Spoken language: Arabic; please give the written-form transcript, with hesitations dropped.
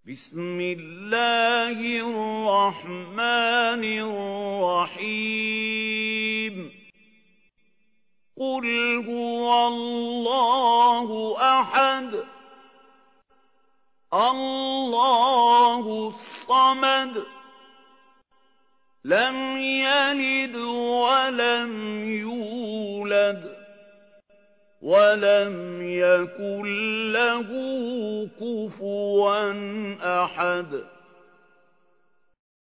بسم الله الرحمن الرحيم قل هو الله أحد الله الصمد لم يلد ولم يولد ولم يكن له كفوا أحد